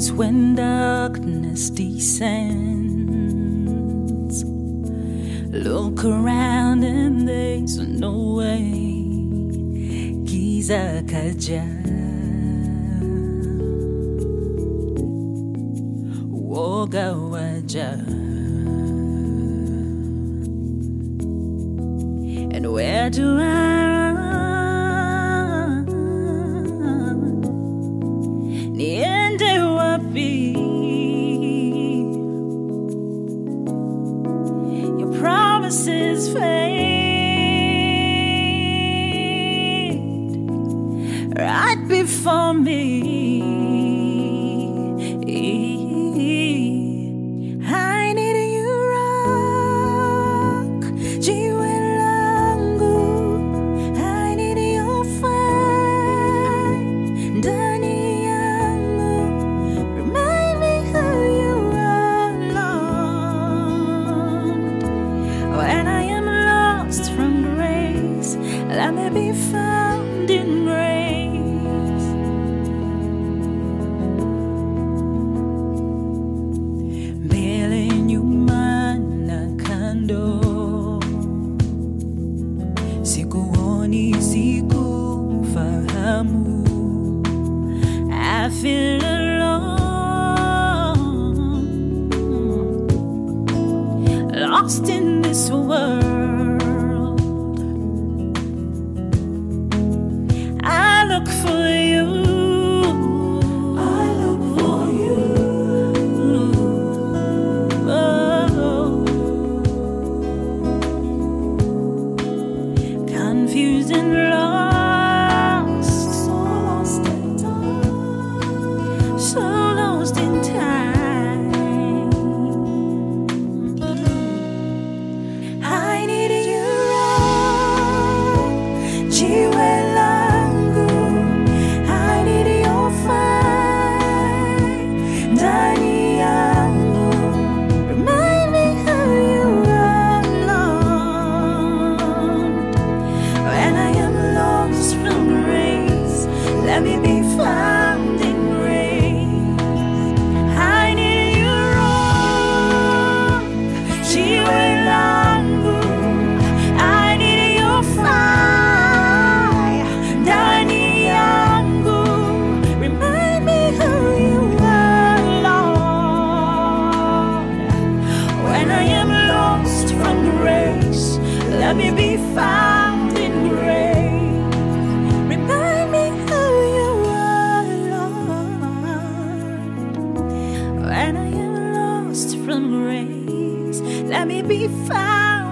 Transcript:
moments when darkness descends, look around and there's no way. Giza kaja, woga waja. And where do I run? Niende wapi? Your promises fade right before me. I need you, rock, jiwe langu. I need your fire ndani yangu. Remind me who you are, Lord. When I am lost from grace, let me be found in grace. Mbele nyuma na kando, sikuoni, sikufahamu. I feel alone, lost in this world. I look for you. I look for you. Oh. Confused and lost, so lost in time, so lost in time. I need you, Lord. Jiwe langu. I need your fire ndani yangu. Remind me who you are, Lord. When I am lost from grace, let me be found in grace. I need you, Lord. Jiwe langu. I need your fire ndani yangu. Remind me who you are, Lord. When I am lost from grace, let me be found in grace. Remind me who you are, Lord. When I am lost from grace, let me be found